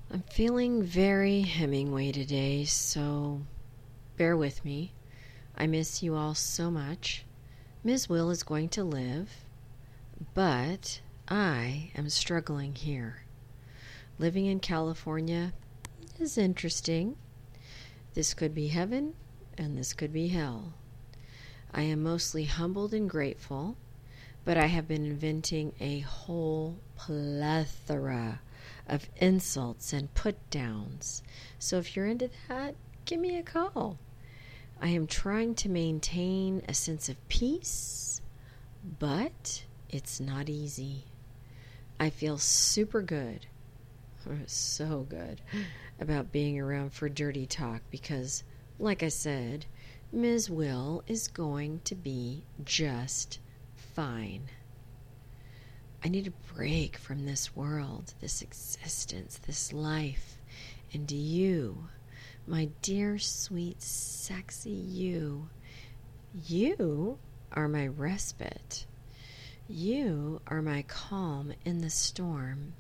I'm feeling very Hemingway today, so bear with me. I miss you all so much. Ms. Will is going to live, but I am struggling here. Living in California is interesting. This could be heaven, and this could be hell. I am mostly humbled and grateful, but I have been inventing a whole plethora of insults and put-downs. So if you're into that, give me a call. I am trying to maintain a sense of peace, but it's not easy. I feel super good, so good, about being around for dirty talk because, like I said, Ms. Will is going to be just fine. I need a break from this world, this existence, this life, and you, my dear, sweet, sexy you are my respite. You are my calm in the storm.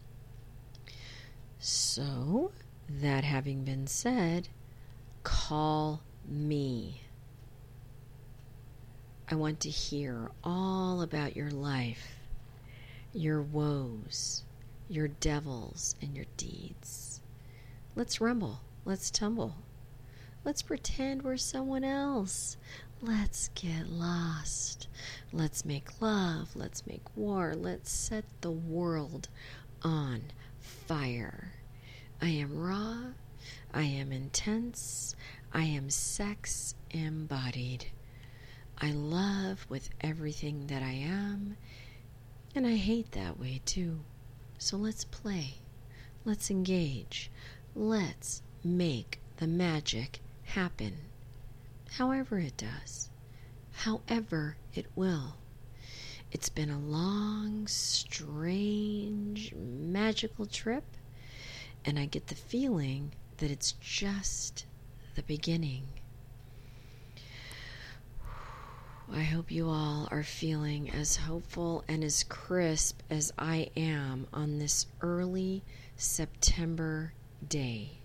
So, that having been said, call me. I want to hear all about your life, your woes, your devils, and your deeds. Let's rumble. Let's tumble. Let's pretend we're someone else. Let's get lost. Let's make love. Let's make war. Let's set the world on fire. I am raw. I am intense. I am sex embodied. I love with everything that I am, and I hate that way too. So let's play. Let's engage. Let's make the magic happen. However it does. However it will. It's been a long, strange, magical trip, and I get the feeling that it's just the beginning. I hope you all are feeling as hopeful and as crisp as I am on this early September day.